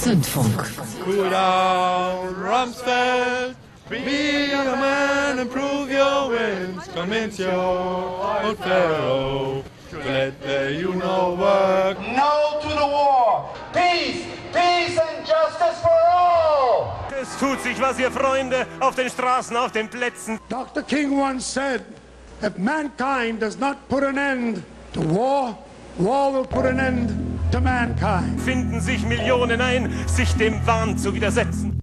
Zündfunk. Cool down, Rumsfeld. Be a man and prove your wins. Convince your old fellow to let the union work. No to the war. Peace, peace and justice for all. Es tut sich was, ihr Freunde, auf den Straßen, auf den Plätzen. Dr. King once said, if mankind does not put an end to war, war will put an end to mankind. Finden sich Millionen ein, sich dem Wahn zu widersetzen.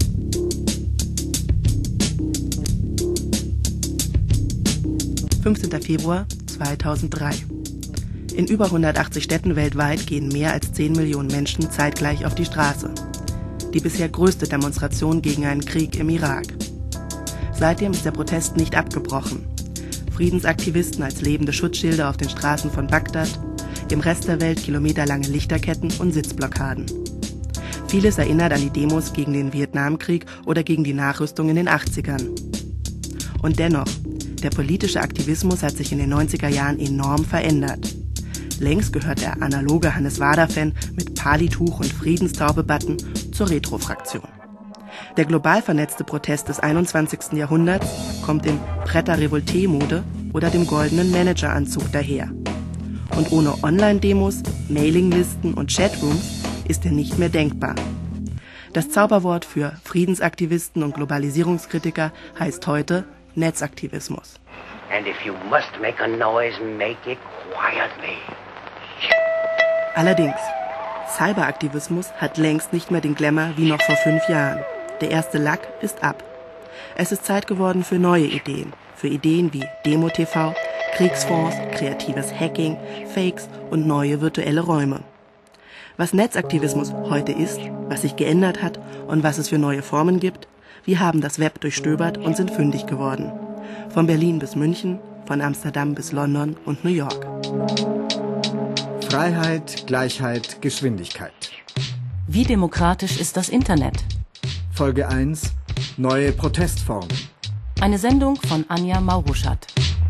Februar 2003. In über 180 Städten weltweit gehen mehr als 10 Millionen Menschen zeitgleich auf die Straße. Die bisher größte Demonstration gegen einen Krieg im Irak. Seitdem ist der Protest nicht abgebrochen. Friedensaktivisten als lebende Schutzschilde auf den Straßen von Bagdad, im Rest der Welt kilometerlange Lichterketten und Sitzblockaden. Vieles erinnert an die Demos gegen den Vietnamkrieg oder gegen die Nachrüstung in den 80ern. Und dennoch, der politische Aktivismus hat sich in den 90er Jahren enorm verändert. Längst gehört der analoge Hannes-Wader-Fan mit Palituch und Friedenstaube-Button zur Retro-Fraktion. Der global vernetzte Protest des 21. Jahrhunderts kommt in Prêt-à-Révolter-Mode oder dem goldenen Manageranzug daher. Und ohne Online-Demos, Mailinglisten und Chatrooms ist er nicht mehr denkbar. Das Zauberwort für Friedensaktivisten und Globalisierungskritiker heißt heute Netzaktivismus. And if you must make a noise, make it quietly. Allerdings, Cyberaktivismus hat längst nicht mehr den Glamour wie noch vor 5 Jahren. Der erste Lack ist ab. Es ist Zeit geworden für neue Ideen. Für Ideen wie Demo-TV, Kriegsfonds, kreatives Hacking, Fakes und neue virtuelle Räume. Was Netzaktivismus heute ist, was sich geändert hat und was es für neue Formen gibt, wir haben das Web durchstöbert und sind fündig geworden. Von Berlin bis München, von Amsterdam bis London und New York. Freiheit, Gleichheit, Geschwindigkeit. Wie demokratisch ist das Internet? Folge 1: Neue Protestformen. Eine Sendung von Anja Mauruschat.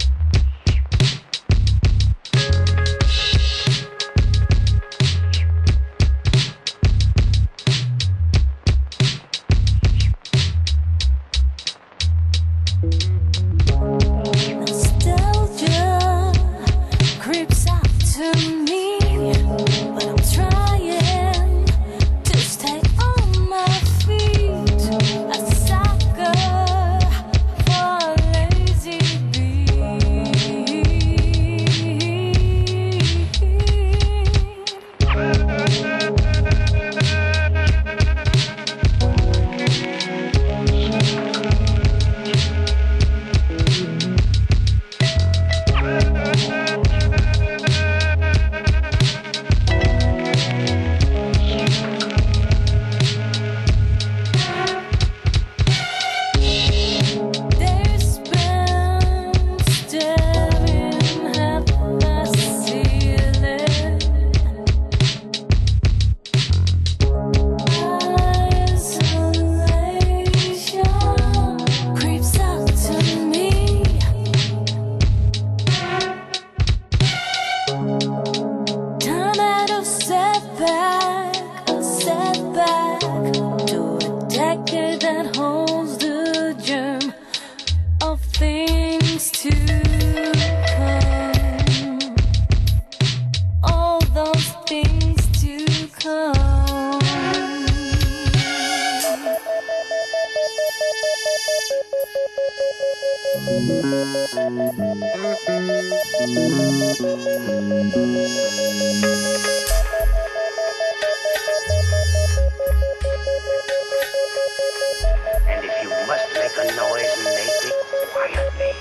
And if you must make a noise, make it quietly.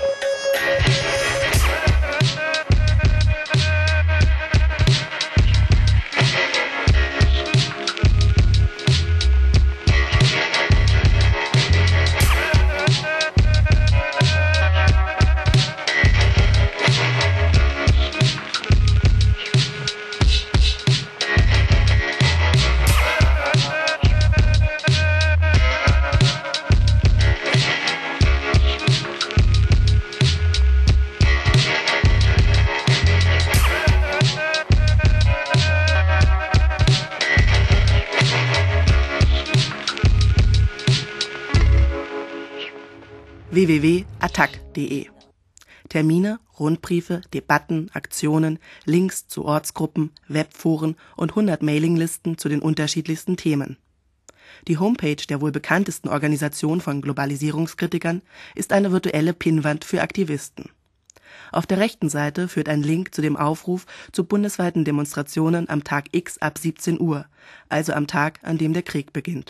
www.attac.de. Termine, Rundbriefe, Debatten, Aktionen, Links zu Ortsgruppen, Webforen und 100 Mailinglisten zu den unterschiedlichsten Themen. Die Homepage der wohl bekanntesten Organisation von Globalisierungskritikern ist eine virtuelle Pinnwand für Aktivisten. Auf der rechten Seite führt ein Link zu dem Aufruf zu bundesweiten Demonstrationen am Tag X ab 17 Uhr, also am Tag, an dem der Krieg beginnt.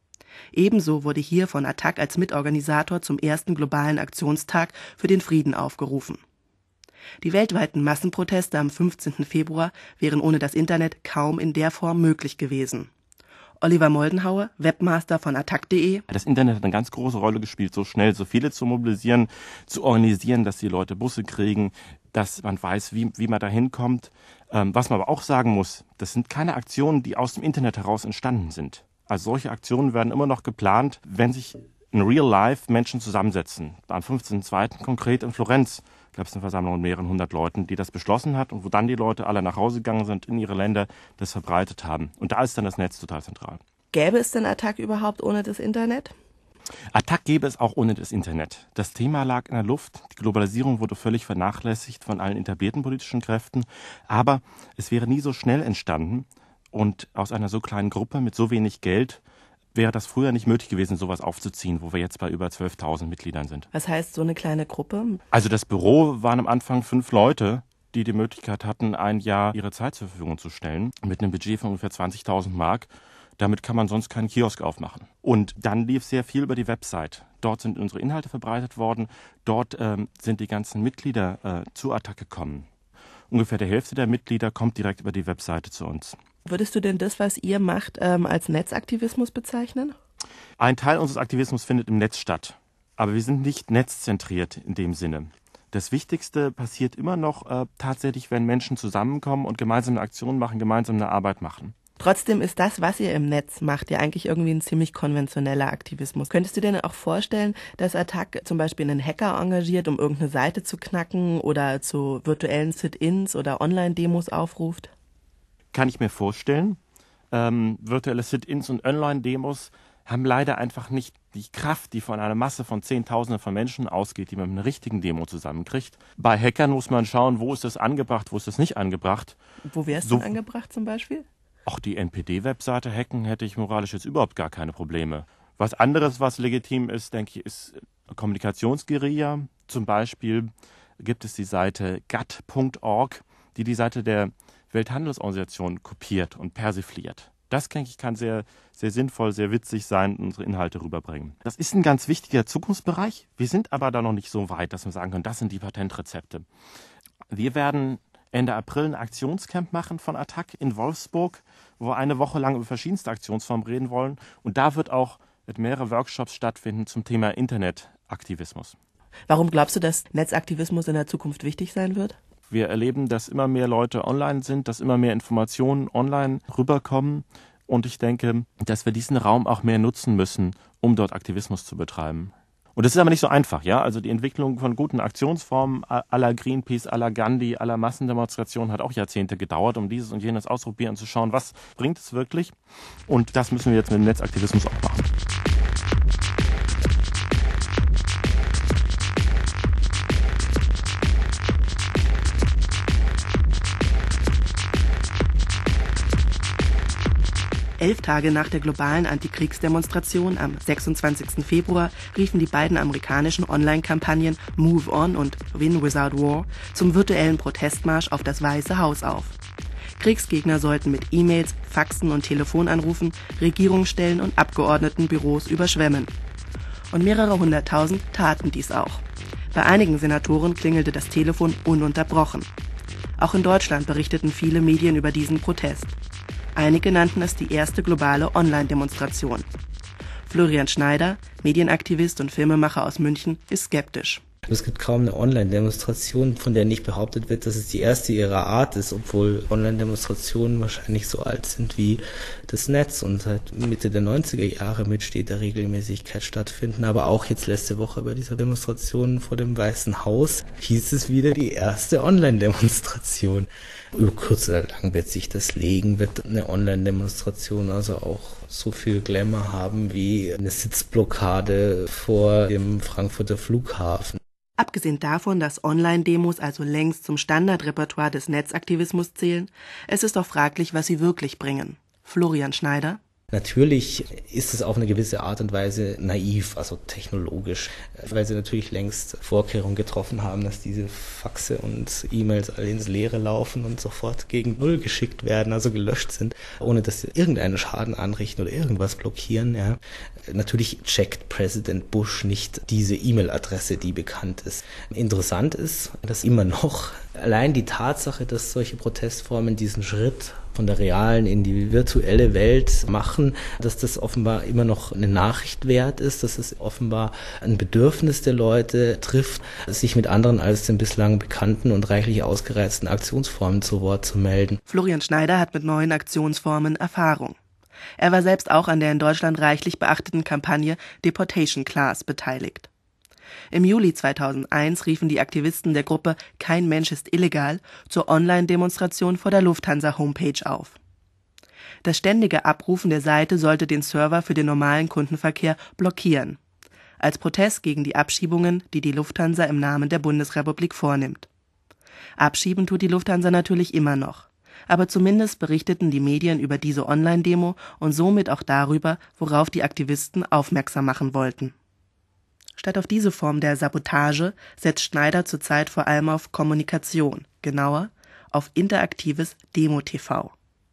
Ebenso wurde hier von Attac als Mitorganisator zum ersten globalen Aktionstag für den Frieden aufgerufen. Die weltweiten Massenproteste am 15. Februar wären ohne das Internet kaum in der Form möglich gewesen. Oliver Moldenhauer, Webmaster von attac.de. Das Internet hat eine ganz große Rolle gespielt, so schnell so viele zu mobilisieren, zu organisieren, dass die Leute Busse kriegen, dass man weiß, wie man da hinkommt. Was man aber auch sagen muss, das sind keine Aktionen, die aus dem Internet heraus entstanden sind. Also solche Aktionen werden immer noch geplant, wenn sich in Real Life Menschen zusammensetzen. Am 15.02. konkret in Florenz gab es eine Versammlung mit mehreren hundert Leuten, die das beschlossen hat und wo dann die Leute alle nach Hause gegangen sind, in ihre Länder das verbreitet haben. Und da ist dann das Netz total zentral. Gäbe es denn Attac überhaupt ohne das Internet? Attac gäbe es auch ohne das Internet. Das Thema lag in der Luft. Die Globalisierung wurde völlig vernachlässigt von allen etablierten politischen Kräften. Aber es wäre nie so schnell entstanden. Und aus einer so kleinen Gruppe mit so wenig Geld wäre das früher nicht möglich gewesen, sowas aufzuziehen, wo wir jetzt bei über 12.000 Mitgliedern sind. Was heißt so eine kleine Gruppe? Also das Büro waren am Anfang 5 Leute, die die Möglichkeit hatten, ein Jahr ihre Zeit zur Verfügung zu stellen, mit einem Budget von ungefähr 20.000 Mark. Damit kann man sonst keinen Kiosk aufmachen. Und dann lief sehr viel über die Website. Dort sind unsere Inhalte verbreitet worden. Dort sind die ganzen Mitglieder zu Attac gekommen. Ungefähr die Hälfte der Mitglieder kommt direkt über die Webseite zu uns. Würdest du denn das, was ihr macht, als Netzaktivismus bezeichnen? Ein Teil unseres Aktivismus findet im Netz statt. Aber wir sind nicht netzzentriert in dem Sinne. Das Wichtigste passiert immer noch tatsächlich, wenn Menschen zusammenkommen und gemeinsam eine Aktion machen, gemeinsam eine Arbeit machen. Trotzdem ist das, was ihr im Netz macht, ja eigentlich irgendwie ein ziemlich konventioneller Aktivismus. Könntest du dir denn auch vorstellen, dass Attac zum Beispiel einen Hacker engagiert, um irgendeine Seite zu knacken oder zu virtuellen Sit-ins oder Online-Demos aufruft? Kann ich mir vorstellen. Virtuelle Sit-ins und Online-Demos haben leider einfach nicht die Kraft, die von einer Masse von Zehntausenden von Menschen ausgeht, die man mit einer richtigen Demo zusammenkriegt. Bei Hackern muss man schauen, wo ist das angebracht, wo ist das nicht angebracht. Wo wäre es denn angebracht zum Beispiel? Auch die NPD-Webseite hacken hätte ich moralisch jetzt überhaupt gar keine Probleme. Was anderes, was legitim ist, denke ich, ist Kommunikationsguerilla. Zum Beispiel gibt es die Seite gut.org, die Seite der Welthandelsorganisation kopiert und persifliert. Das, denke ich, kann sehr, sehr sinnvoll, sehr witzig sein und unsere Inhalte rüberbringen. Das ist ein ganz wichtiger Zukunftsbereich. Wir sind aber da noch nicht so weit, dass wir sagen können, das sind die Patentrezepte. Wir werden Ende April ein Aktionscamp machen von Attac in Wolfsburg, wo wir eine Woche lang über verschiedenste Aktionsformen reden wollen. Und da wird auch mehrere Workshops stattfinden zum Thema Internetaktivismus. Warum glaubst du, dass Netzaktivismus in der Zukunft wichtig sein wird? Wir erleben, dass immer mehr Leute online sind, dass immer mehr Informationen online rüberkommen. Und ich denke, dass wir diesen Raum auch mehr nutzen müssen, um dort Aktivismus zu betreiben. Und das ist aber nicht so einfach, ja. Also die Entwicklung von guten Aktionsformen à la Greenpeace, à la Gandhi, à la Massendemonstration hat auch Jahrzehnte gedauert, um dieses und jenes auszuprobieren und zu schauen, was bringt es wirklich. Und das müssen wir jetzt mit dem Netzaktivismus auch machen. Elf Tage nach der globalen Antikriegsdemonstration am 26. Februar riefen die beiden amerikanischen Online-Kampagnen Move On und Win Without War zum virtuellen Protestmarsch auf das Weiße Haus auf. Kriegsgegner sollten mit E-Mails, Faxen und Telefonanrufen Regierungsstellen und Abgeordnetenbüros überschwemmen. Und mehrere hunderttausend taten dies auch. Bei einigen Senatoren klingelte das Telefon ununterbrochen. Auch in Deutschland berichteten viele Medien über diesen Protest. Einige nannten es die erste globale Online-Demonstration. Florian Schneider, Medienaktivist und Filmemacher aus München, ist skeptisch. Es gibt kaum eine Online-Demonstration, von der nicht behauptet wird, dass es die erste ihrer Art ist, obwohl Online-Demonstrationen wahrscheinlich so alt sind wie das Netz und seit Mitte der 90er Jahre mit steter Regelmäßigkeit stattfinden. Aber auch jetzt letzte Woche bei dieser Demonstration vor dem Weißen Haus hieß es wieder die erste Online-Demonstration. Über kurz oder lang wird sich das legen, wird eine Online-Demonstration also auch so viel Glamour haben wie eine Sitzblockade vor dem Frankfurter Flughafen. Abgesehen davon, dass Online-Demos also längst zum Standardrepertoire des Netzaktivismus zählen, es ist doch fraglich, was sie wirklich bringen. Florian Schneider. Natürlich ist es auf eine gewisse Art und Weise naiv, also technologisch, weil sie natürlich längst Vorkehrungen getroffen haben, dass diese Faxe und E-Mails alle ins Leere laufen und sofort gegen Null geschickt werden, also gelöscht sind, ohne dass sie irgendeinen Schaden anrichten oder irgendwas blockieren. Ja. Natürlich checkt Präsident Bush nicht diese E-Mail-Adresse, die bekannt ist. Interessant ist, dass immer noch allein die Tatsache, dass solche Protestformen diesen Schritt von der realen in die virtuelle Welt machen, dass das offenbar immer noch eine Nachricht wert ist, dass es offenbar ein Bedürfnis der Leute trifft, sich mit anderen als den bislang bekannten und reichlich ausgereizten Aktionsformen zu Wort zu melden. Florian Schneider hat mit neuen Aktionsformen Erfahrung. Er war selbst auch an der in Deutschland reichlich beachteten Kampagne Deportation Class beteiligt. Im Juli 2001 riefen die Aktivisten der Gruppe Kein Mensch ist illegal zur Online-Demonstration vor der Lufthansa-Homepage auf. Das ständige Abrufen der Seite sollte den Server für den normalen Kundenverkehr blockieren, als Protest gegen die Abschiebungen, die die Lufthansa im Namen der Bundesrepublik vornimmt. Abschieben tut die Lufthansa natürlich immer noch, aber zumindest berichteten die Medien über diese Online-Demo und somit auch darüber, worauf die Aktivisten aufmerksam machen wollten. Statt auf diese Form der Sabotage setzt Schneider zurzeit vor allem auf Kommunikation, genauer auf interaktives Demo-TV.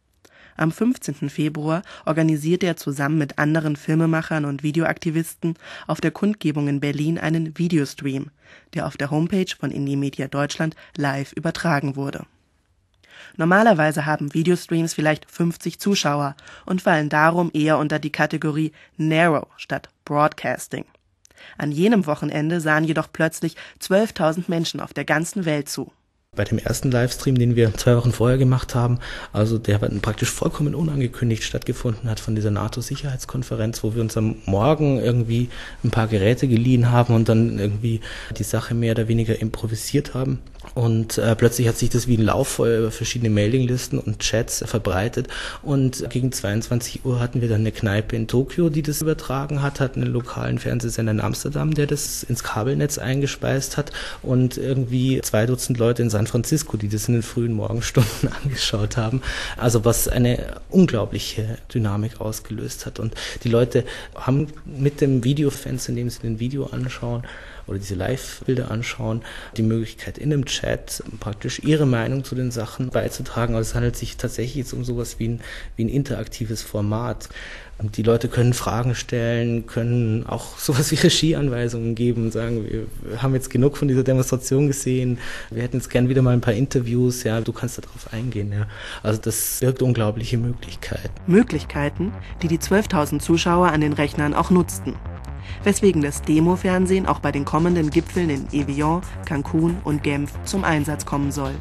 Am 15. Februar organisiert er zusammen mit anderen Filmemachern und Videoaktivisten auf der Kundgebung in Berlin einen Videostream, der auf der Homepage von Indymedia Deutschland live übertragen wurde. Normalerweise haben Videostreams vielleicht 50 Zuschauer und fallen darum eher unter die Kategorie Narrow statt Broadcasting. An jenem Wochenende sahen jedoch plötzlich 12.000 Menschen auf der ganzen Welt zu. Bei dem ersten Livestream, den wir 2 Wochen vorher gemacht haben, also der praktisch vollkommen unangekündigt stattgefunden hat von dieser NATO-Sicherheitskonferenz, wo wir uns am Morgen irgendwie ein paar Geräte geliehen haben und dann irgendwie die Sache mehr oder weniger improvisiert haben. Und plötzlich hat sich das wie ein Lauffeuer über verschiedene Mailinglisten und Chats verbreitet. Und gegen 22 Uhr hatten wir dann eine Kneipe in Tokio, die das übertragen hat, hatten einen lokalen Fernsehsender in Amsterdam, der das ins Kabelnetz eingespeist hat und irgendwie 2 Dutzend Leute in San Francisco, die das in den frühen Morgenstunden angeschaut haben. Also was eine unglaubliche Dynamik ausgelöst hat. Und die Leute haben mit dem Videofenster, indem sie den Video anschauen, oder diese Live-Bilder anschauen, die Möglichkeit in einem Chat praktisch ihre Meinung zu den Sachen beizutragen. Also es handelt sich tatsächlich jetzt um sowas wie ein interaktives Format. Und die Leute können Fragen stellen, können auch sowas wie Regieanweisungen geben und sagen, wir haben jetzt genug von dieser Demonstration gesehen, wir hätten jetzt gern wieder mal ein paar Interviews, ja, du kannst darauf eingehen. Ja. Also das birgt unglaubliche Möglichkeiten. Möglichkeiten, die die 12.000 Zuschauer an den Rechnern auch nutzten. Weswegen das Demo-Fernsehen auch bei den kommenden Gipfeln in Evian, Cancun und Genf zum Einsatz kommen soll.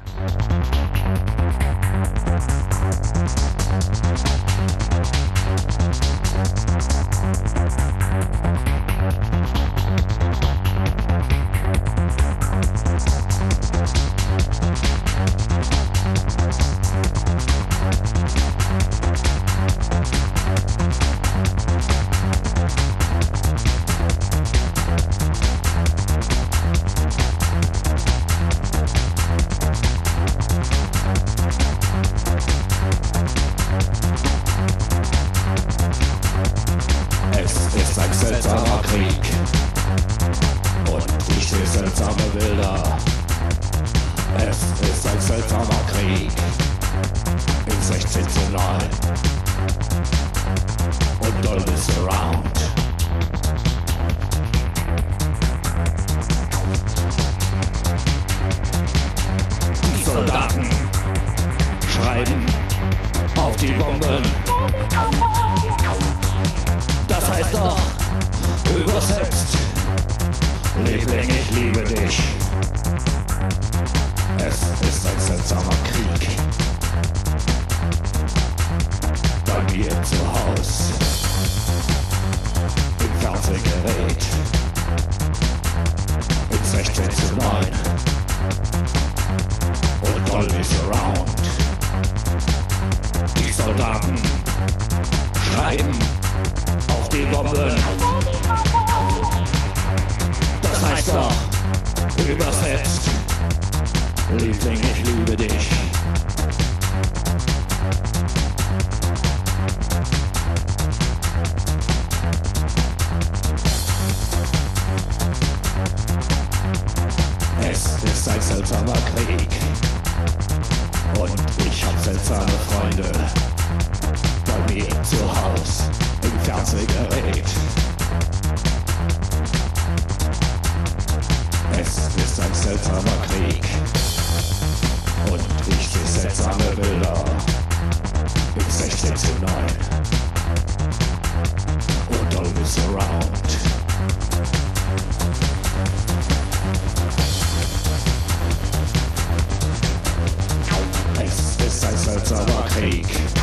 seltsamer Krieg und ich sehe seltsame Bilder. Es ist ein seltsamer Krieg im 16. Jahrhundert und Dolby Surround. Die Soldaten schreiben auf die Bomben. Das heißt doch übersetzt: Liebling, ich liebe dich. Dolby Surround. Die Soldaten schreiben auf die Bomben. Das heißt doch, übersetzt, Liebling, ich liebe dich. Es ist ein seltsamer Krieg und ich hab seltsame Freunde bei mir zu Haus im Fernsehgerät. Es ist ein seltsamer Krieg und ich seh seltsame Bilder im 16:9 und Dolby Surround. Es ist ein seltsamer Krieg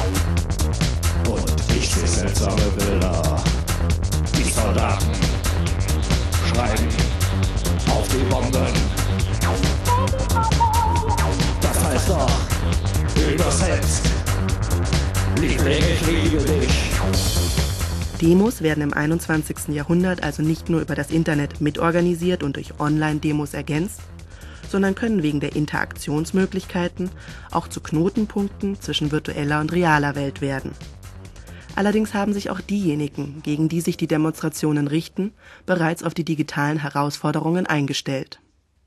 und ich seh seltsame Bilder. Die Soldaten schreiben auf die Bomben. Das heißt doch, übersetzt, Liebling, ich liebe dich. Demos werden im 21. Jahrhundert also nicht nur über das Internet mitorganisiert und durch Online-Demos ergänzt, sondern können wegen der Interaktionsmöglichkeiten auch zu Knotenpunkten zwischen virtueller und realer Welt werden. Allerdings haben sich auch diejenigen, gegen die sich die Demonstrationen richten, bereits auf die digitalen Herausforderungen eingestellt.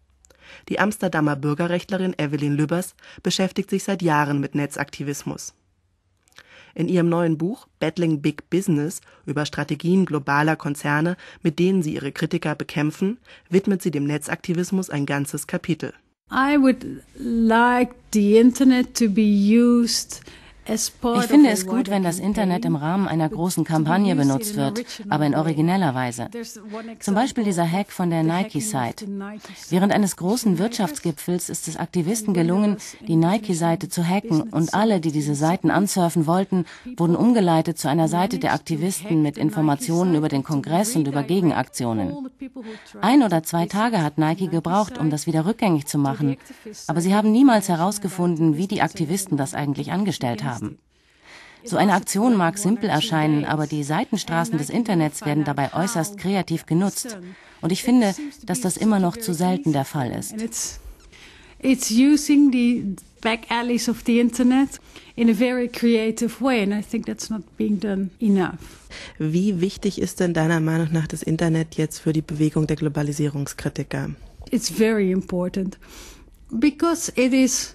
Die Amsterdamer Bürgerrechtlerin Evelyn Lubbers beschäftigt sich seit Jahren mit Netzaktivismus. In ihrem neuen Buch Battling Big Business über Strategien globaler Konzerne, mit denen sie ihre Kritiker bekämpfen, widmet sie dem Netzaktivismus ein ganzes Kapitel. I would like the Internet to be used. Ich finde es gut, wenn das Internet im Rahmen einer großen Kampagne benutzt wird, aber in origineller Weise. Zum Beispiel dieser Hack von der Nike-Site. Während eines großen Wirtschaftsgipfels ist es Aktivisten gelungen, die Nike-Seite zu hacken und alle, die diese Seiten ansurfen wollten, wurden umgeleitet zu einer Seite der Aktivisten mit Informationen über den Kongress und über Gegenaktionen. 1 oder 2 Tage hat Nike gebraucht, um das wieder rückgängig zu machen, aber sie haben niemals herausgefunden, wie die Aktivisten das eigentlich angestellt haben. So eine Aktion mag simpel erscheinen, aber die Seitenstraßen des Internets werden dabei äußerst kreativ genutzt. Und ich finde, dass das immer noch zu selten der Fall ist. It's using the back alleys of the Internet in a very creative way, and I think that's not being done enough. Wie wichtig ist denn deiner Meinung nach das Internet jetzt für die Bewegung der Globalisierungskritiker? It's very important because it is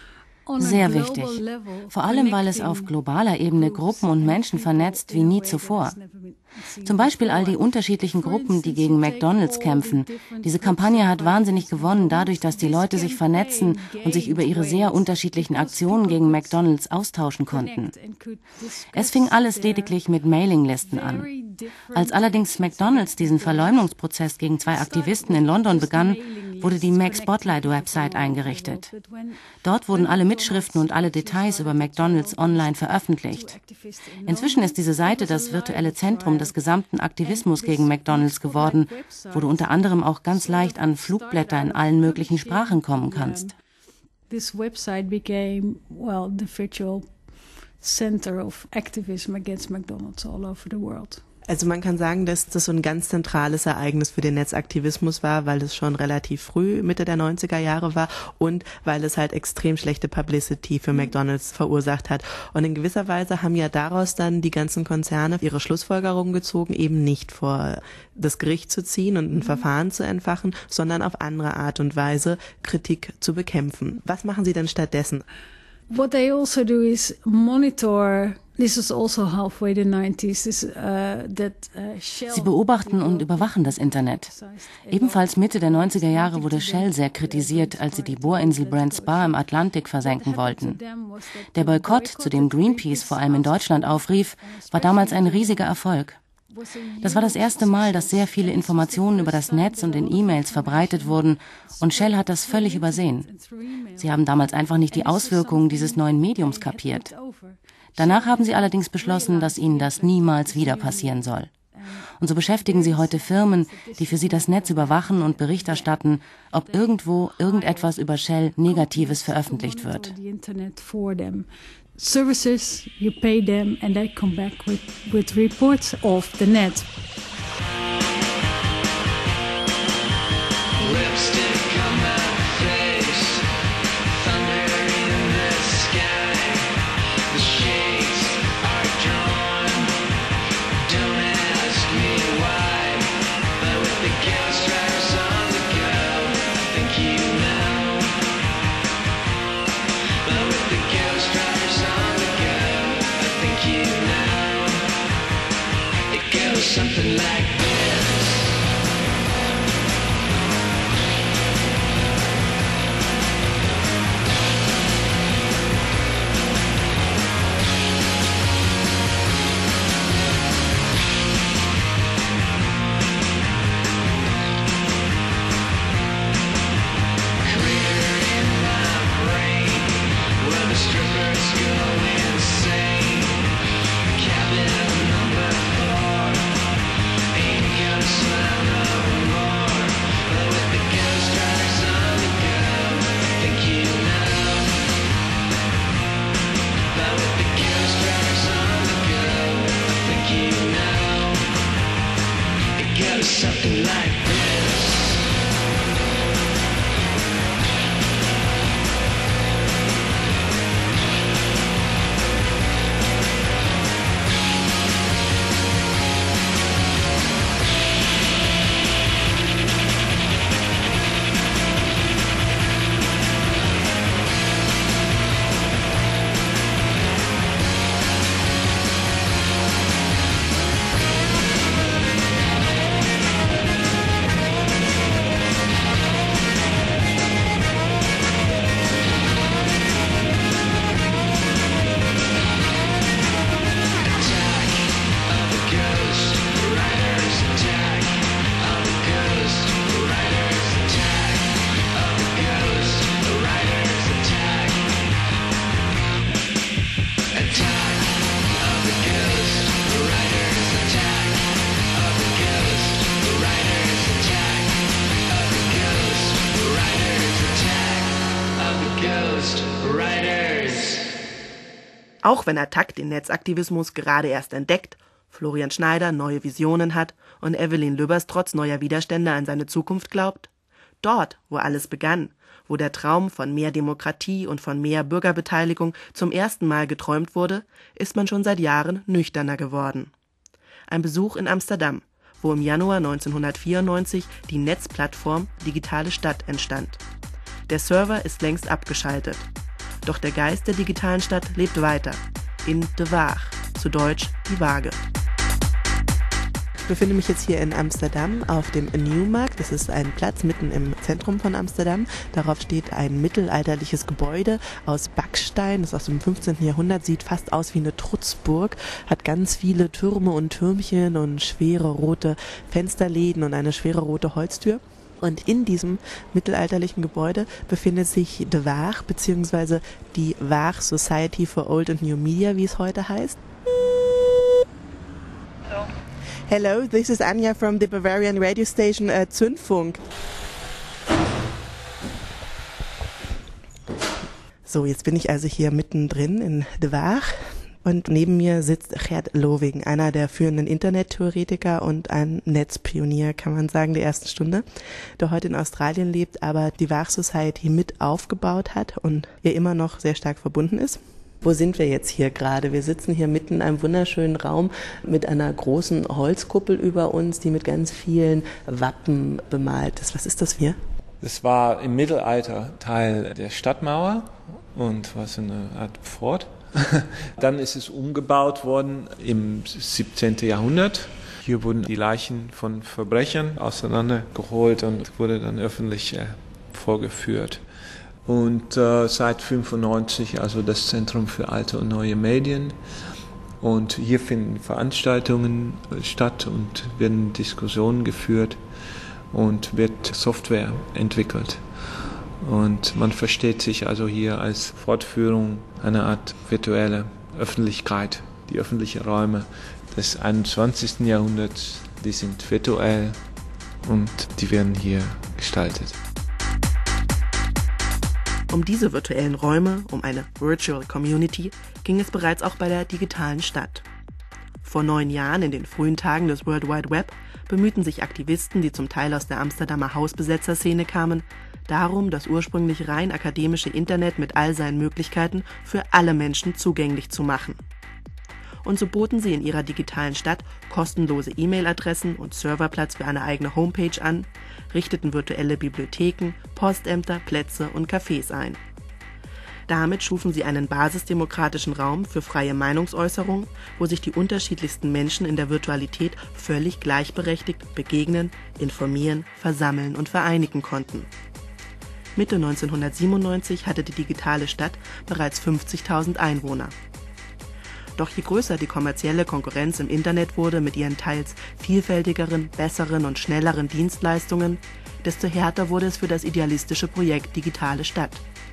sehr wichtig. Vor allem, weil es auf globaler Ebene Gruppen und Menschen vernetzt wie nie zuvor. Zum Beispiel all die unterschiedlichen Gruppen, die gegen McDonald's kämpfen. Diese Kampagne hat wahnsinnig gewonnen dadurch, dass die Leute sich vernetzen und sich über ihre sehr unterschiedlichen Aktionen gegen McDonald's austauschen konnten. Es fing alles lediglich mit Mailinglisten an. Als allerdings McDonald's diesen Verleumdungsprozess gegen 2 Aktivisten in London begann, wurde die Make Spotlight-Website eingerichtet. Dort wurden alle Mitschriften und alle Details über McDonald's online veröffentlicht. Inzwischen ist diese Seite das virtuelle Zentrum des gesamten Aktivismus gegen McDonald's geworden, wo du unter anderem auch ganz leicht an Flugblätter in allen möglichen Sprachen kommen kannst. This website became, well, the virtual center of activism against McDonald's all over the world. Also man kann sagen, dass das so ein ganz zentrales Ereignis für den Netzaktivismus war, weil es schon relativ früh, Mitte der 90er Jahre war und weil es halt extrem schlechte Publicity für McDonald's verursacht hat. Und in gewisser Weise haben ja daraus dann die ganzen Konzerne ihre Schlussfolgerungen gezogen, eben nicht vor das Gericht zu ziehen und ein Verfahren zu entfachen, sondern auf andere Art und Weise Kritik zu bekämpfen. Was machen sie denn stattdessen? What they also do is monitor. This was also halfway the 90s. Sie beobachten und überwachen das Internet. Ebenfalls Mitte der 90er Jahre wurde Shell sehr kritisiert, als sie die Bohrinsel Brent Spar im Atlantik versenken wollten. Der Boykott, zu dem Greenpeace vor allem in Deutschland aufrief, war damals ein riesiger Erfolg. Das war das erste Mal, dass sehr viele Informationen über das Netz und in E-Mails verbreitet wurden, und Shell hat das völlig übersehen. Sie haben damals einfach nicht die Auswirkungen dieses neuen Mediums kapiert. Danach haben sie allerdings beschlossen, dass ihnen das niemals wieder passieren soll. Und so beschäftigen sie heute Firmen, die für sie das Netz überwachen und Bericht erstatten, ob irgendwo irgendetwas über Shell Negatives veröffentlicht wird. Services, you pay them and they come back with reports of the net. Lipstick on my face, thunder in the sky, the shades are drawn, don't ask me why, but with the ghost drivers on the go, I think you know, but with the ghost drivers on the go, I think you know, it goes something like this. Something like this. Auch wenn Attac den Netzaktivismus gerade erst entdeckt, Florian Schneider neue Visionen hat und Evelyn Lübbers trotz neuer Widerstände an seine Zukunft glaubt, dort, wo alles begann, wo der Traum von mehr Demokratie und von mehr Bürgerbeteiligung zum ersten Mal geträumt wurde, ist man schon seit Jahren nüchterner geworden. Ein Besuch in Amsterdam, wo im Januar 1994 die Netzplattform Digitale Stadt entstand. Der Server ist längst abgeschaltet. Doch der Geist der digitalen Stadt lebt weiter. In De Waag, zu Deutsch die Waage. Ich befinde mich jetzt hier in Amsterdam auf dem Nieuwmarkt. Das ist ein Platz mitten im Zentrum von Amsterdam. Darauf steht ein mittelalterliches Gebäude aus Backstein, das ist aus dem 15. Jahrhundert, sieht fast aus wie eine Trutzburg, hat ganz viele Türme und Türmchen und schwere rote Fensterläden und eine schwere rote Holztür. Und in diesem mittelalterlichen Gebäude befindet sich De Waag, beziehungsweise die Waag Society for Old and New Media, wie es heute heißt. Hello, this is Anja from the Bavarian radio station Zündfunk. So, jetzt bin ich also hier mittendrin in De Waag. Und neben mir sitzt Gert Loving, einer der führenden Internettheoretiker und ein Netzpionier, kann man sagen, der ersten Stunde, der heute in Australien lebt, aber die Waag Society mit aufgebaut hat und ihr immer noch sehr stark verbunden ist. Wo sind wir jetzt hier gerade? Wir sitzen hier mitten in einem wunderschönen Raum mit einer großen Holzkuppel über uns, die mit ganz vielen Wappen bemalt ist. Was ist das hier? Das war im Mittelalter Teil der Stadtmauer und war so eine Art Fort. Dann ist es umgebaut worden im 17. Jahrhundert. Hier wurden die Leichen von Verbrechern auseinandergeholt und wurde dann öffentlich vorgeführt. Und seit 1995 also das Zentrum für alte und neue Medien. Und hier finden Veranstaltungen statt und werden Diskussionen geführt und wird Software entwickelt. Und man versteht sich also hier als Fortführung einer Art virtuelle Öffentlichkeit, die öffentlichen Räume des 21. Jahrhunderts, die sind virtuell und die werden hier gestaltet. Um diese virtuellen Räume, um eine Virtual Community, ging es bereits auch bei der digitalen Stadt. Vor 9 Jahren, in den frühen Tagen des World Wide Web, bemühten sich Aktivisten, die zum Teil aus der Amsterdamer Hausbesetzerszene kamen, darum, das ursprünglich rein akademische Internet mit all seinen Möglichkeiten für alle Menschen zugänglich zu machen. Und so boten sie in ihrer digitalen Stadt kostenlose E-Mail-Adressen und Serverplatz für eine eigene Homepage an, richteten virtuelle Bibliotheken, Postämter, Plätze und Cafés ein. Damit schufen sie einen basisdemokratischen Raum für freie Meinungsäußerung, wo sich die unterschiedlichsten Menschen in der Virtualität völlig gleichberechtigt begegnen, informieren, versammeln und vereinigen konnten. Mitte 1997 hatte die digitale Stadt bereits 50.000 Einwohner. Doch je größer die kommerzielle Konkurrenz im Internet wurde mit ihren teils vielfältigeren, besseren und schnelleren Dienstleistungen, desto härter wurde es für das idealistische Projekt Digitale Stadt.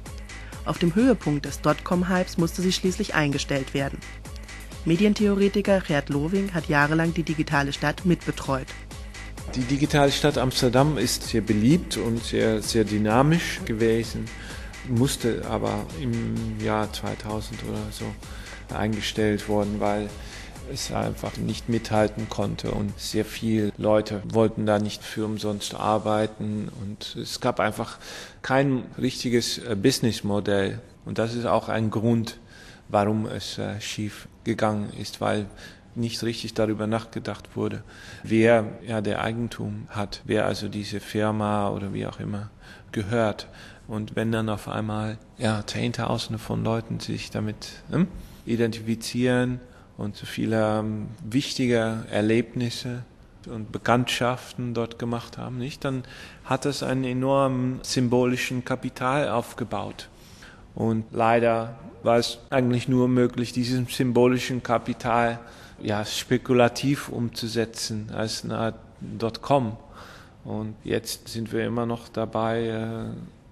Auf dem Höhepunkt des Dotcom-Hypes musste sie schließlich eingestellt werden. Medientheoretiker Gert Loving hat jahrelang die digitale Stadt mitbetreut. Die digitale Stadt Amsterdam ist sehr beliebt und sehr, sehr dynamisch gewesen, musste aber im Jahr 2000 oder so eingestellt worden, weil es einfach nicht mithalten konnte und sehr viele Leute wollten da nicht für umsonst arbeiten und es gab einfach kein richtiges Businessmodell und das ist auch ein Grund, warum es schief gegangen ist, weil nicht richtig darüber nachgedacht wurde, wer ja der Eigentum hat, wer also diese Firma oder wie auch immer gehört. Und wenn dann auf einmal Zehntausende von Leuten sich damit identifizieren und so viele wichtige Erlebnisse und Bekanntschaften dort gemacht haben, nicht, dann hat das einen enormen symbolischen Kapital aufgebaut. Und leider war es eigentlich nur möglich, diesen symbolischen Kapital spekulativ umzusetzen als eine Art .com. Und jetzt sind wir immer noch dabei,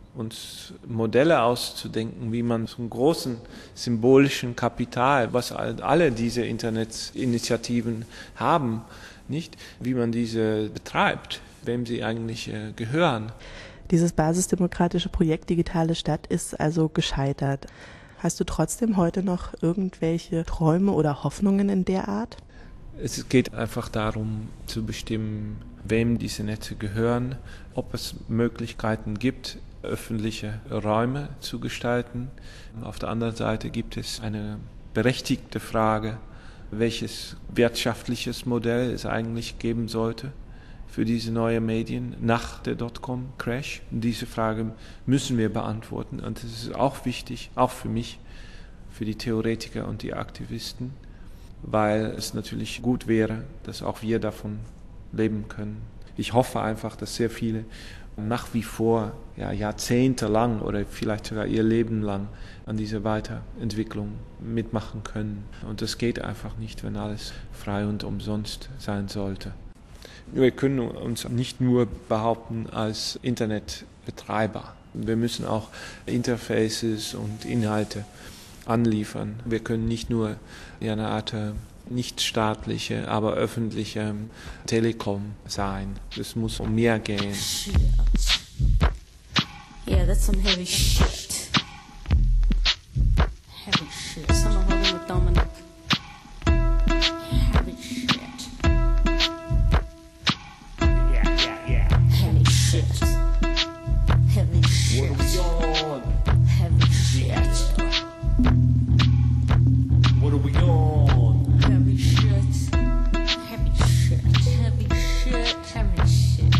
uns Modelle auszudenken, wie man so einen großen symbolischen Kapital, was alle diese Internetinitiativen haben, nicht, wie man diese betreibt, wem sie eigentlich gehören. Dieses basisdemokratische Projekt Digitale Stadt ist also gescheitert. Hast du trotzdem heute noch irgendwelche Träume oder Hoffnungen in der Art? Es geht einfach darum, zu bestimmen, wem diese Netze gehören, ob es Möglichkeiten gibt, öffentliche Räume zu gestalten. Auf der anderen Seite gibt es eine berechtigte Frage, welches wirtschaftliches Modell es eigentlich geben sollte für diese neuen Medien nach der Dotcom-Crash. Diese Frage müssen wir beantworten und das ist auch wichtig, auch für mich, für die Theoretiker und die Aktivisten, weil es natürlich gut wäre, dass auch wir davon leben können. Ich hoffe einfach, dass sehr viele nach wie vor jahrzehntelang oder vielleicht sogar ihr Leben lang an dieser Weiterentwicklung mitmachen können. Und das geht einfach nicht, wenn alles frei und umsonst sein sollte. Wir können uns nicht nur behaupten als Internetbetreiber. Wir müssen auch Interfaces und Inhalte anliefern. Wir können nicht nur eine Art nicht staatliche, aber öffentliche Telekom sein. Es muss um mehr gehen. Yeah, that's some heavy shit. Heavy shit. Some of them with Dominic. Heavy shit. Yeah. Heavy shit. Heavy shit. What are we on? Heavy shit. What are we on? Heavy shit. Heavy shit. Heavy shit. Heavy shit.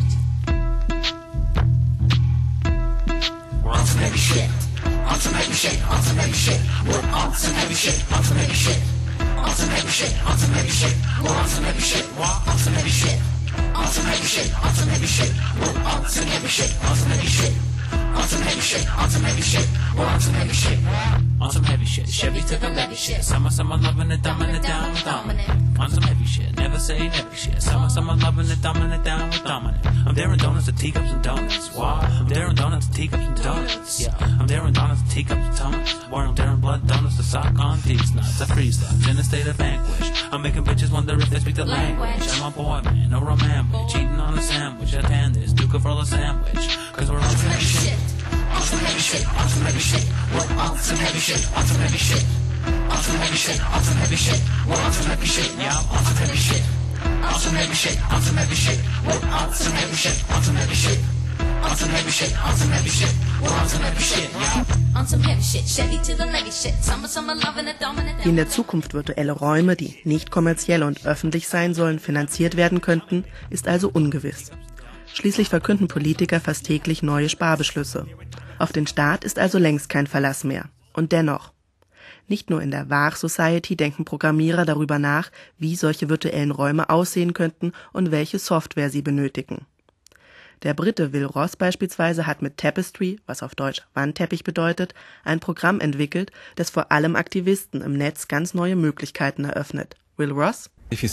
We're on some heavy shit. On some heavy shit. On some heavy shit. We're on some heavy shit. On some heavy shit. On some heavy shit. On some heavy shit. We're on some heavy shit. We're on some heavy shit. On some heavy shit. On some heavy shit. We're on some heavy shit. On some heavy shit. On some heavy shit. On some heavy shit. We're on some heavy shit. On some heavy shit. Chevy to the heavy shit. Summer loving it, dominant down, dominant. On some heavy shit. Never say never shit. Summer loving it, dominant down, dominant. I'm there in donuts to teacups and donuts. Wow. I'm there in donuts to teacups and donuts. Yeah. I'm there in donuts to teacups and donuts. War, I'm there in blood donuts to Sock on teeth nuts, I freeze up in a state of anguish. I'm making bitches wonder if they speak the language. I'm a boy man, or a man bitch, eating on a sandwich. I tan this Duke of Rolla sandwich, cause we're on some heavy shit. On some heavy shit, on some heavy shit. We're on some heavy shit, on some heavy shit. On some heavy shit, on some heavy shit. We're on some heavy shit, yeah, on some heavy shit. On some heavy shit, on some heavy shit. We're on some heavy shit, on some heavy shit. On some heavy shit, on some heavy shit. We're on some heavy shit, yeah. On some heavy shit, Chevy to the levy shit. Summer loving a dominant. Wie in der Zukunft virtuelle Räume, die nicht kommerziell und öffentlich sein sollen, finanziert werden könnten, ist also ungewiss. Schließlich verkünden Politiker fast täglich neue Sparbeschlüsse. Auf den Staat ist also längst kein Verlass mehr. Und dennoch. Nicht nur in der Wach Society denken Programmierer darüber nach, wie solche virtuellen Räume aussehen könnten und welche Software sie benötigen. Der Brite Will Ross beispielsweise hat mit Tapestry, was auf Deutsch Wandteppich bedeutet, ein Programm entwickelt, das vor allem Aktivisten im Netz ganz neue Möglichkeiten eröffnet. Will Ross?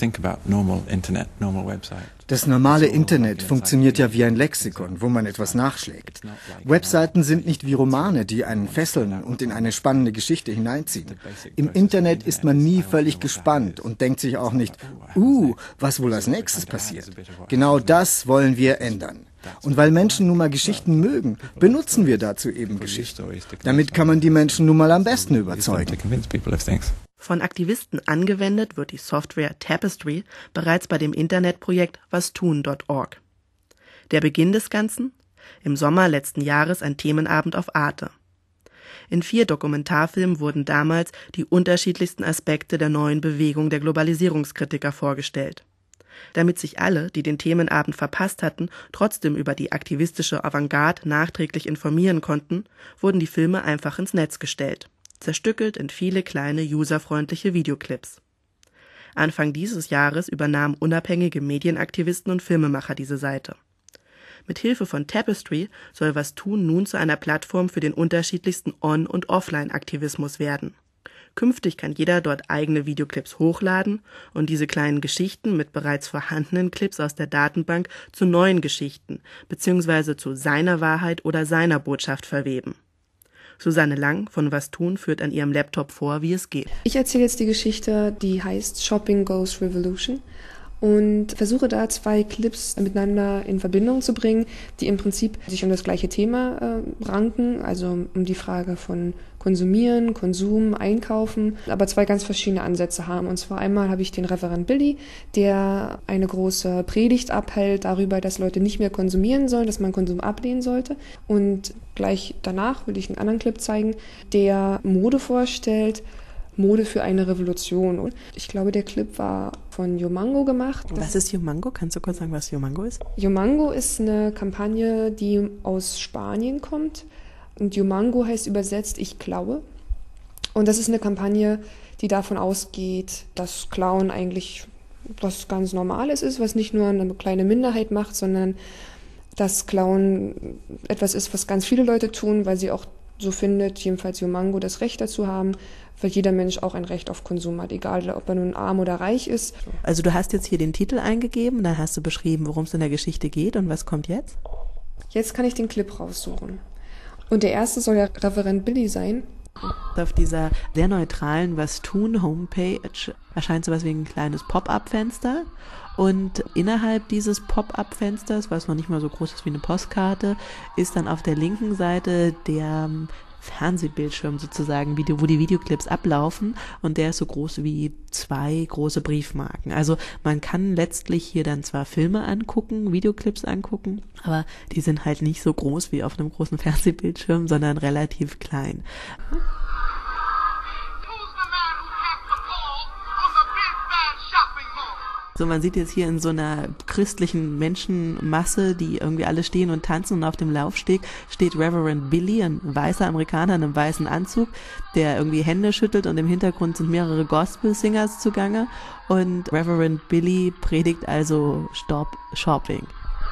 Das normale Internet funktioniert ja wie ein Lexikon, wo man etwas nachschlägt. Webseiten sind nicht wie Romane, die einen fesseln und in eine spannende Geschichte hineinziehen. Im Internet ist man nie völlig gespannt und denkt sich auch nicht, was wohl als nächstes passiert. Genau das wollen wir ändern. Und weil Menschen nun mal Geschichten mögen, benutzen wir dazu eben Geschichten. Damit kann man die Menschen nun mal am besten überzeugen. Von Aktivisten angewendet wird die Software Tapestry bereits bei dem Internetprojekt wastun.org. Der Beginn des Ganzen? Im Sommer letzten Jahres ein Themenabend auf Arte. In 4 Dokumentarfilmen wurden damals die unterschiedlichsten Aspekte der neuen Bewegung der Globalisierungskritiker vorgestellt. Damit sich alle, die den Themenabend verpasst hatten, trotzdem über die aktivistische Avantgarde nachträglich informieren konnten, wurden die Filme einfach ins Netz gestellt, zerstückelt in viele kleine userfreundliche Videoclips. Anfang dieses Jahres übernahmen unabhängige Medienaktivisten und Filmemacher diese Seite. Mit Hilfe von Tapestry soll wastun nun zu einer Plattform für den unterschiedlichsten On- und Offline-Aktivismus werden. Künftig kann jeder dort eigene Videoclips hochladen und diese kleinen Geschichten mit bereits vorhandenen Clips aus der Datenbank zu neuen Geschichten bzw. zu seiner Wahrheit oder seiner Botschaft verweben. Susanne Lang von wastun führt an ihrem Laptop vor, wie es geht. Ich erzähle jetzt die Geschichte, die heißt Shopping Goes Revolution und versuche da 2 Clips miteinander in Verbindung zu bringen, die im Prinzip sich um das gleiche Thema ranken, also um die Frage von Konsumieren, Konsum, Einkaufen, aber 2 ganz verschiedene Ansätze haben. Und zwar einmal habe ich den Reverend Billy, der eine große Predigt abhält darüber, dass Leute nicht mehr konsumieren sollen, dass man Konsum ablehnen sollte. Und gleich danach will ich einen anderen Clip zeigen, der Mode vorstellt, Mode für eine Revolution. Und ich glaube, der Clip war von Yomango gemacht. Was ist Yomango? Kannst du kurz sagen, was Yomango ist? Yomango ist eine Kampagne, die aus Spanien kommt. Und Yomango heißt übersetzt Ich klaue. Und das ist eine Kampagne, die davon ausgeht, dass Klauen eigentlich was ganz Normales ist, was nicht nur eine kleine Minderheit macht, sondern dass Klauen etwas ist, was ganz viele Leute tun, weil sie auch, so findet jedenfalls Yomango, das Recht dazu haben, weil jeder Mensch auch ein Recht auf Konsum hat, egal ob er nun arm oder reich ist. Also du hast jetzt hier den Titel eingegeben, dann hast du beschrieben, worum es in der Geschichte geht und was kommt jetzt? Jetzt kann ich den Clip raussuchen. Und der erste soll ja Reverend Billy sein. Auf dieser sehr neutralen Wastun-Homepage erscheint sowas wie ein kleines Pop-up-Fenster. Und innerhalb dieses Pop-up-Fensters, was noch nicht mal so groß ist wie eine Postkarte, ist dann auf der linken Seite der Fernsehbildschirm sozusagen, wo die Videoclips ablaufen, und der ist so groß wie 2 große Briefmarken. Also man kann letztlich hier dann zwar Filme angucken, Videoclips angucken, aber die sind halt nicht so groß wie auf einem großen Fernsehbildschirm, sondern relativ klein. So, man sieht jetzt hier in so einer christlichen Menschenmasse, die irgendwie alle stehen und tanzen, und auf dem Laufsteg steht Reverend Billy, ein weißer Amerikaner in einem weißen Anzug, der irgendwie Hände schüttelt, und im Hintergrund sind mehrere Gospel-Singers zugange, und Reverend Billy predigt also Stop Shopping.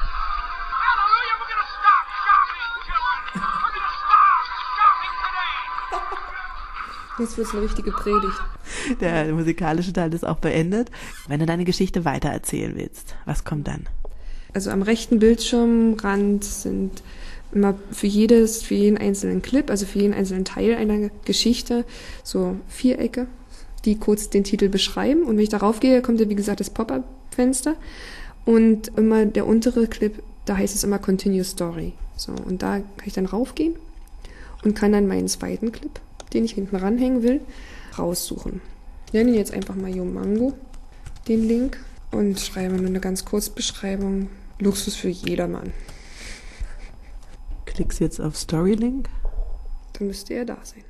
Jetzt wird es eine richtige Predigt. Der musikalische Teil ist auch beendet. Wenn du deine Geschichte weitererzählen willst, was kommt dann? Also am rechten Bildschirmrand sind immer für jeden einzelnen Clip, also für jeden einzelnen Teil einer Geschichte, so Vierecke, die kurz den Titel beschreiben. Und wenn ich darauf gehe, kommt ja wie gesagt das Pop-up-Fenster. Und immer der untere Clip, da heißt es immer Continue Story. So, und da kann ich dann raufgehen und kann dann meinen zweiten Clip, den ich hinten ranhängen will, raussuchen. Ich nenne jetzt einfach mal Yumango, den Link, und schreibe nur eine ganz Kurzbeschreibung. Luxus für jedermann. Klickst jetzt auf Storylink? Dann müsste er da sein.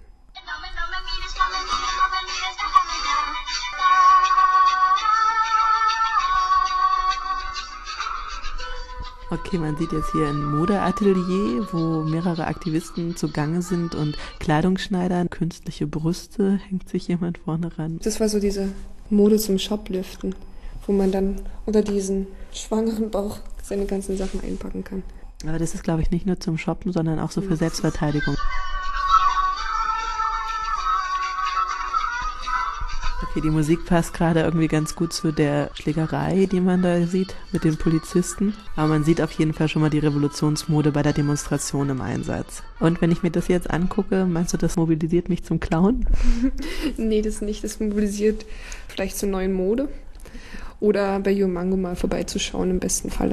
Okay, man sieht jetzt hier ein Modeatelier, wo mehrere Aktivisten zugange sind und Kleidung schneidern. Künstliche Brüste, hängt sich jemand vorne ran. Das war so diese Mode zum Shopliften, wo man dann unter diesen schwangeren Bauch seine ganzen Sachen einpacken kann. Aber das ist, glaube ich, nicht nur zum Shoppen, sondern auch so für Selbstverteidigung. Okay, die Musik passt gerade irgendwie ganz gut zu der Schlägerei, die man da sieht mit den Polizisten. Aber man sieht auf jeden Fall schon mal die Revolutionsmode bei der Demonstration im Einsatz. Und wenn ich mir das jetzt angucke, meinst du, das mobilisiert mich zum Klauen? Nee, das nicht. Das mobilisiert vielleicht zur neuen Mode. Oder bei Yumango mal vorbeizuschauen im besten Falle.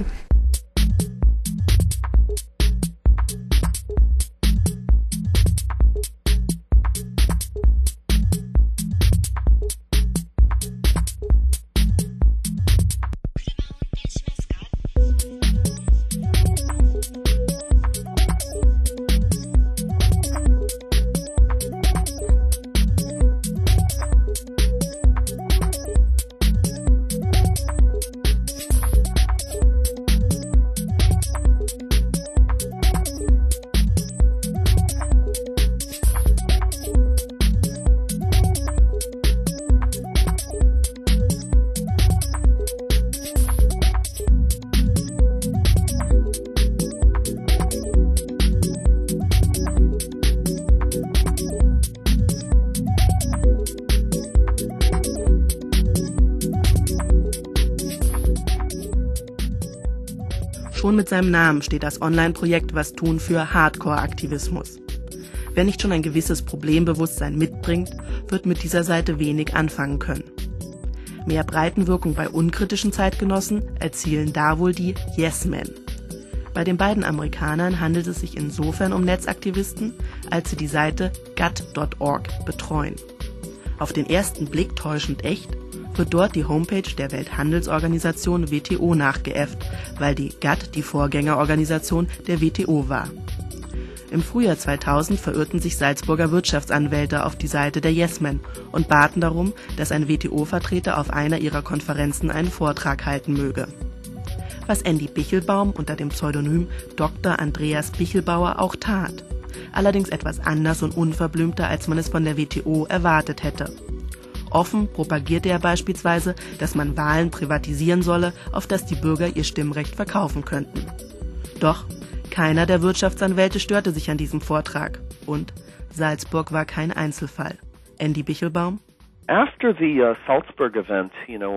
Schon mit seinem Namen steht das Online-Projekt Was tun für Hardcore-Aktivismus. Wer nicht schon ein gewisses Problembewusstsein mitbringt, wird mit dieser Seite wenig anfangen können. Mehr Breitenwirkung bei unkritischen Zeitgenossen erzielen da wohl die Yes-Men. Bei den beiden Amerikanern handelt es sich insofern um Netzaktivisten, als sie die Seite gut.org betreuen. Auf den ersten Blick täuschend echt, wird dort die Homepage der Welthandelsorganisation WTO nachgeäfft, weil die GATT die Vorgängerorganisation der WTO war. Im Frühjahr 2000 verirrten sich Salzburger Wirtschaftsanwälte auf die Seite der Yes-Men und baten darum, dass ein WTO-Vertreter auf einer ihrer Konferenzen einen Vortrag halten möge. Was Andy Bichelbaum unter dem Pseudonym Dr. Andreas Bichelbauer auch tat. Allerdings etwas anders und unverblümter, als man es von der WTO erwartet hätte. Offen propagierte er beispielsweise, dass man Wahlen privatisieren solle, auf das die Bürger ihr Stimmrecht verkaufen könnten. Doch keiner der Wirtschaftsanwälte störte sich an diesem Vortrag. Und Salzburg war kein Einzelfall. Andy Bichelbaum? After the Salzburg event,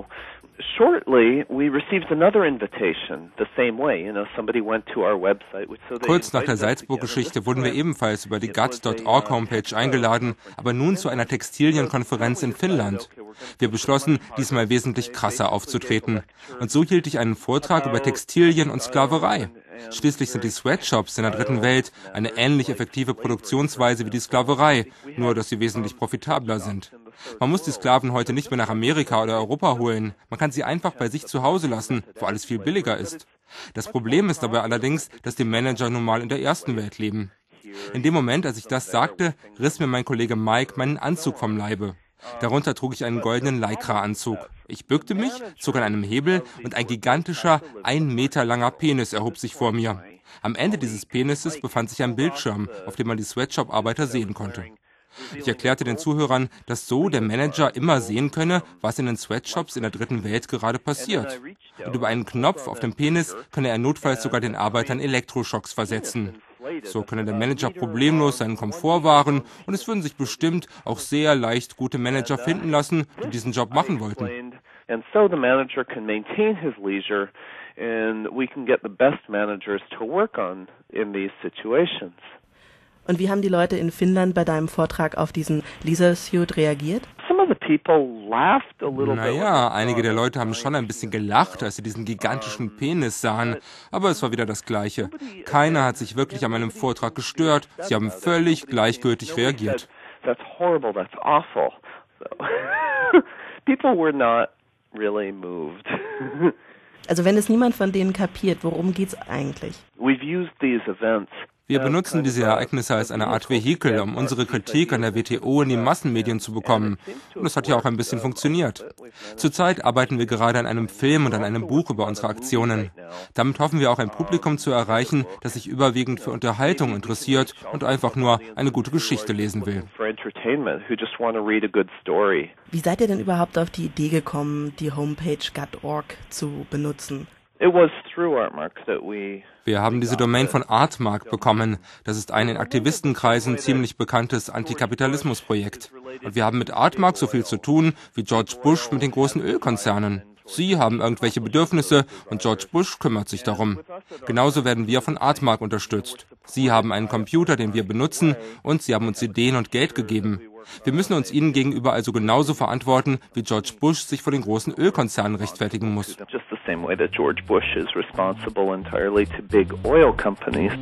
shortly we received another invitation the same way. Somebody went to our website. Kurz nach der Salzburg-Geschichte wurden wir ebenfalls über die gut.org Homepage eingeladen, aber nun zu einer Textilienkonferenz in Finnland. Wir beschlossen, diesmal wesentlich krasser aufzutreten. Und so hielt ich einen Vortrag über Textilien und Sklaverei. Schließlich sind die Sweatshops in der dritten Welt eine ähnlich effektive Produktionsweise wie die Sklaverei, nur dass sie wesentlich profitabler sind. Man muss die Sklaven heute nicht mehr nach Amerika oder Europa holen. Man kann sie einfach bei sich zu Hause lassen, wo alles viel billiger ist. Das Problem ist dabei allerdings, dass die Manager nun mal in der ersten Welt leben. In dem Moment, als ich das sagte, riss mir mein Kollege Mike meinen Anzug vom Leibe. Darunter trug ich einen goldenen Lycra-Anzug. Ich bückte mich, zog an einem Hebel und ein gigantischer, 1 Meter langer Penis erhob sich vor mir. Am Ende dieses Penises befand sich ein Bildschirm, auf dem man die Sweatshop-Arbeiter sehen konnte. Ich erklärte den Zuhörern, dass so der Manager immer sehen könne, was in den Sweatshops in der dritten Welt gerade passiert. Und über einen Knopf auf dem Penis könne er notfalls sogar den Arbeitern Elektroschocks versetzen. So könne der Manager problemlos seinen Komfort wahren und es würden sich bestimmt auch sehr leicht gute Manager finden lassen, die diesen Job machen wollten. And so the manager can maintain his leisure and we can get the best managers to work on in these situations. Und wie haben die Leute in Finnland bei deinem Vortrag auf diesen Leisure-Suit reagiert? Naja, einige der Leute haben schon ein bisschen gelacht, als sie diesen gigantischen Penis sahen. Aber es war wieder das Gleiche. Keiner hat sich wirklich an meinem Vortrag gestört. Sie haben völlig gleichgültig reagiert. That's horrible, that's awful. So, people were not really moved. Also wenn es niemand von denen kapiert, worum geht's eigentlich? We've used these events. Wir benutzen diese Ereignisse als eine Art Vehikel, um unsere Kritik an der WTO in die Massenmedien zu bekommen. Und das hat ja auch ein bisschen funktioniert. Zurzeit arbeiten wir gerade an einem Film und an einem Buch über unsere Aktionen. Damit hoffen wir auch ein Publikum zu erreichen, das sich überwiegend für Unterhaltung interessiert und einfach nur eine gute Geschichte lesen will. Wie seid ihr denn überhaupt auf die Idee gekommen, die Homepage gut.org zu benutzen? Wir haben diese Domain von Artmark bekommen. Das ist ein in Aktivistenkreisen ziemlich bekanntes Antikapitalismusprojekt. Und wir haben mit Artmark so viel zu tun wie George Bush mit den großen Ölkonzernen. Sie haben irgendwelche Bedürfnisse und George Bush kümmert sich darum. Genauso werden wir von Artmark unterstützt. Sie haben einen Computer, den wir benutzen, und sie haben uns Ideen und Geld gegeben. Wir müssen uns ihnen gegenüber also genauso verantworten, wie George Bush sich vor den großen Ölkonzernen rechtfertigen muss. Just the same way that George Bush is responsible entirely to big oil companies.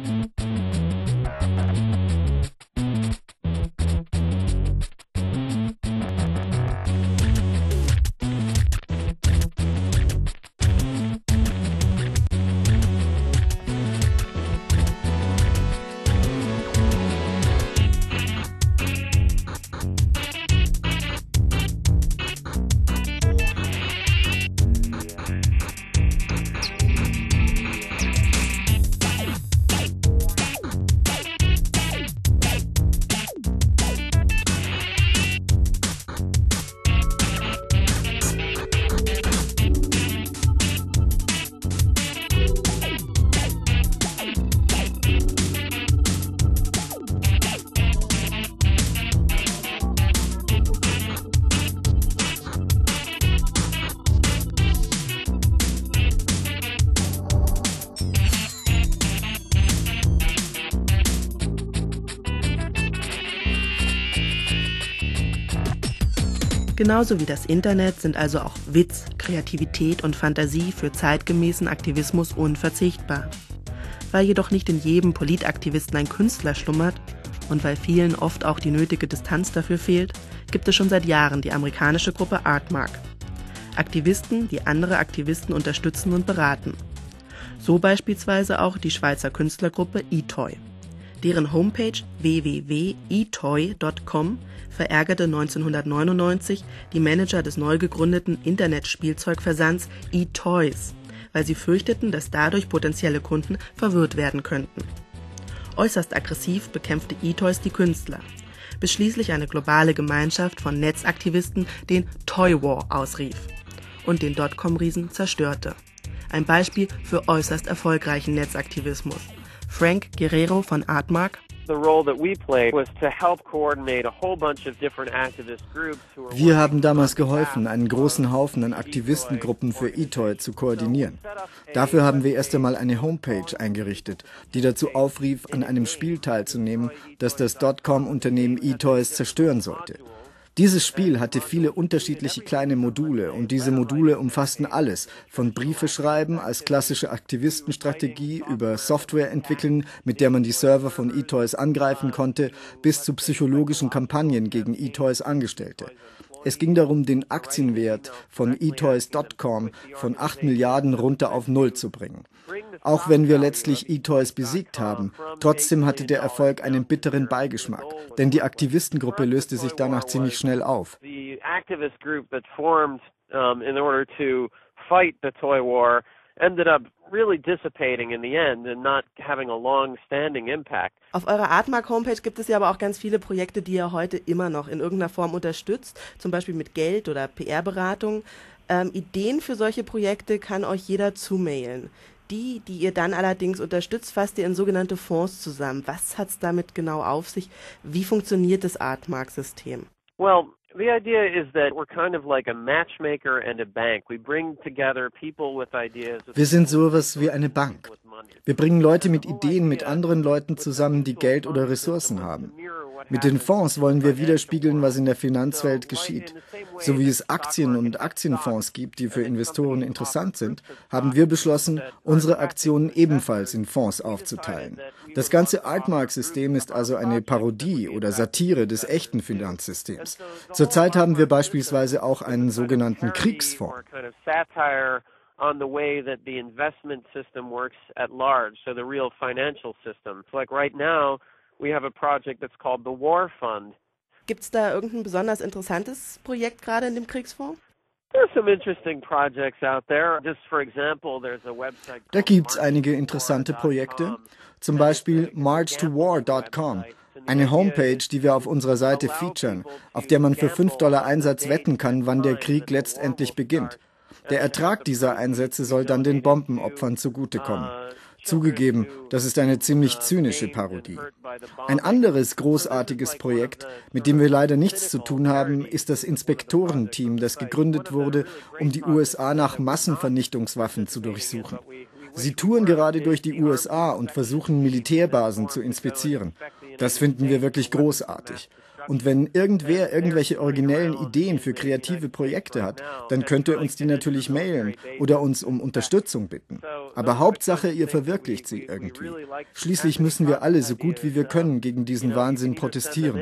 Genauso wie das Internet sind also auch Witz, Kreativität und Fantasie für zeitgemäßen Aktivismus unverzichtbar. Weil jedoch nicht in jedem Politaktivisten ein Künstler schlummert und weil vielen oft auch die nötige Distanz dafür fehlt, gibt es schon seit Jahren die amerikanische Gruppe Artmark. Aktivisten, die andere Aktivisten unterstützen und beraten. So beispielsweise auch die Schweizer Künstlergruppe eToy. Deren Homepage www.etoy.com verärgerte 1999 die Manager des neu gegründeten Internetspielzeugversands eToys, weil sie fürchteten, dass dadurch potenzielle Kunden verwirrt werden könnten. Äußerst aggressiv bekämpfte eToys die Künstler, bis schließlich eine globale Gemeinschaft von Netzaktivisten den Toy War ausrief und den Dotcom-Riesen zerstörte. Ein Wir haben damals geholfen, einen großen Haufen an Aktivistengruppen für eToy zu koordinieren. Dafür haben wir erst einmal eine Homepage eingerichtet, die dazu aufrief, an einem Spiel teilzunehmen, das das Dotcom-Unternehmen eToys zerstören sollte. Dieses Spiel hatte viele unterschiedliche kleine Module und diese Module umfassten alles, von Briefe schreiben als klassische Aktivistenstrategie über Software entwickeln, mit der man die Server von eToys angreifen konnte, bis zu psychologischen Kampagnen gegen eToys Angestellte. Es ging darum, den Aktienwert von eToys.com von 8 Milliarden runter auf 0 zu bringen. Auch wenn wir letztlich eToys besiegt haben, trotzdem hatte der Erfolg einen bitteren Beigeschmack, denn die Aktivistengruppe löste sich danach ziemlich schnell auf. Auf eurer Artmark-Homepage gibt es ja aber auch ganz viele Projekte, die ihr heute immer noch in irgendeiner Form unterstützt, zum Beispiel mit Geld oder PR-Beratung. Ideen für solche Projekte kann euch jeder zumailen. Die ihr dann allerdings unterstützt, fasst ihr in sogenannte Fonds zusammen. Was hat es damit genau auf sich? Wie funktioniert das Artmark-System? Well, The idea is that we're kind of like a matchmaker and a bank. We bring together people with ideas. Wir sind sowas wie eine Bank. Wir bringen Leute mit Ideen mit anderen Leuten zusammen, die Geld oder Ressourcen haben. Mit den Fonds wollen wir widerspiegeln, was in der Finanzwelt geschieht. So wie es Aktien und Aktienfonds gibt, die für Investoren interessant sind, haben wir beschlossen, unsere Aktionen ebenfalls in Fonds aufzuteilen. Das ganze Altmark-System ist also eine Parodie oder Satire des echten Finanzsystems. Zurzeit haben wir beispielsweise auch einen sogenannten Kriegsfonds. On the way that the investment system works at large, so the real financial system. So like right now, we have a project that's called the War Fund. Gibt's da irgendein besonders interessantes Projekt gerade in dem Kriegsfonds? There's some interesting projects out there. Just for example, there's a website. Da gibt's einige interessante Projekte, zum Beispiel marchtowar.com. Eine Homepage, die wir auf unserer Seite featuren, auf der man für $5 Einsatz wetten kann, wann der Krieg letztendlich beginnt. Der Ertrag dieser Einsätze soll dann den Bombenopfern zugutekommen. Zugegeben, das ist eine ziemlich zynische Parodie. Ein anderes großartiges Projekt, mit dem wir leider nichts zu tun haben, ist das Inspektorenteam, das gegründet wurde, um die USA nach Massenvernichtungswaffen zu durchsuchen. Sie touren gerade durch die USA und versuchen, Militärbasen zu inspizieren. Das finden wir wirklich großartig. Und wenn irgendwer irgendwelche originellen Ideen für kreative Projekte hat, dann könnt ihr uns die natürlich mailen oder uns um Unterstützung bitten. Aber Hauptsache, ihr verwirklicht sie irgendwie. Schließlich müssen wir alle so gut wie wir können gegen diesen Wahnsinn protestieren.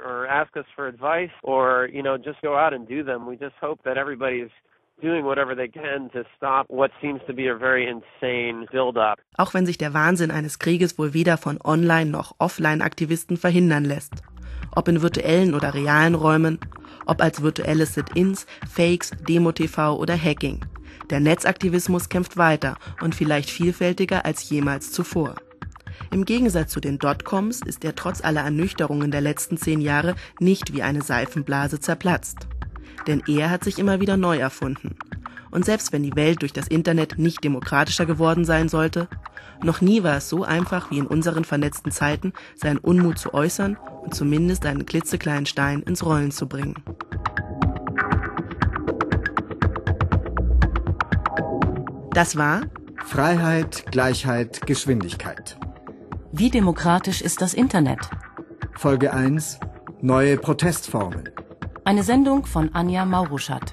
Auch wenn sich der Wahnsinn eines Krieges wohl weder von Online- noch Offline-Aktivisten verhindern lässt. Ob in virtuellen oder realen Räumen, ob als virtuelle Sit-ins, Fakes, Demo-TV oder Hacking. Der Netzaktivismus kämpft weiter und vielleicht vielfältiger als jemals zuvor. Im Gegensatz zu den Dotcoms ist er trotz aller Ernüchterungen der letzten 10 Jahre nicht wie eine Seifenblase zerplatzt. Denn er hat sich immer wieder neu erfunden. Und selbst wenn die Welt durch das Internet nicht demokratischer geworden sein sollte, noch nie war es so einfach wie in unseren vernetzten Zeiten, seinen Unmut zu äußern und zumindest einen klitzekleinen Stein ins Rollen zu bringen. Das war Freiheit, Gleichheit, Geschwindigkeit. Wie demokratisch ist das Internet? Folge 1: Neue Protestformen. Eine Sendung von Anja Mauruschat.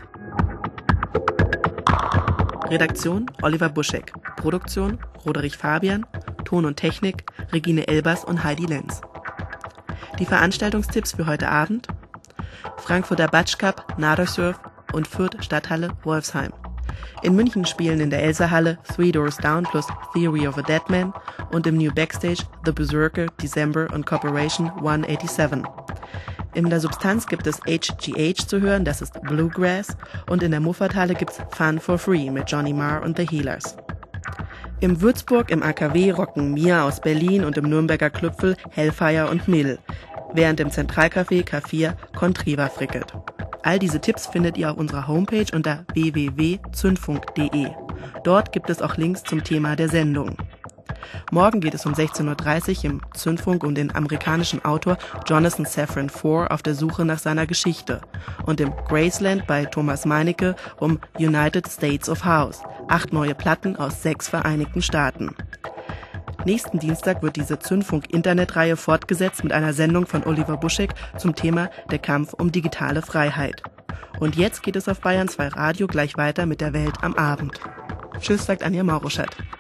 Redaktion Oliver Buschek. Produktion Roderich Fabian. Ton und Technik Regine Elbers und Heidi Lenz. Die Veranstaltungstipps für heute Abend: Frankfurter Batsch Cup, Nadersurf und Fürth Stadthalle Wolfsheim. In München spielen in der Elsa-Halle Three Doors Down plus Theory of a Deadman und im New Backstage The Berserker, December und Corporation 187. In der Substanz gibt es HGH zu hören, das ist Bluegrass, und in der Muffathalle gibt's Fun for Free mit Johnny Marr und The Healers. Im Würzburg im AKW rocken Mia aus Berlin und im Nürnberger Klüpfel Hellfire und Mill, während im Zentralcafé K4 Contriva frickelt. All diese Tipps findet ihr auf unserer Homepage unter www.zündfunk.de. Dort gibt es auch Links zum Thema der Sendung. Morgen geht es um 16:30 Uhr im Zündfunk um den amerikanischen Autor Jonathan Safran Foer auf der Suche nach seiner Geschichte und im Graceland bei Thomas Meinecke um United States of House, 8 neue Platten aus 6 Vereinigten Staaten. Nächsten Dienstag wird diese Zündfunk-Internetreihe fortgesetzt mit einer Sendung von Oliver Buschek zum Thema der Kampf um digitale Freiheit. Und jetzt geht es auf Bayern 2 Radio gleich weiter mit der Welt am Abend. Tschüss, sagt Anja Mauruschat.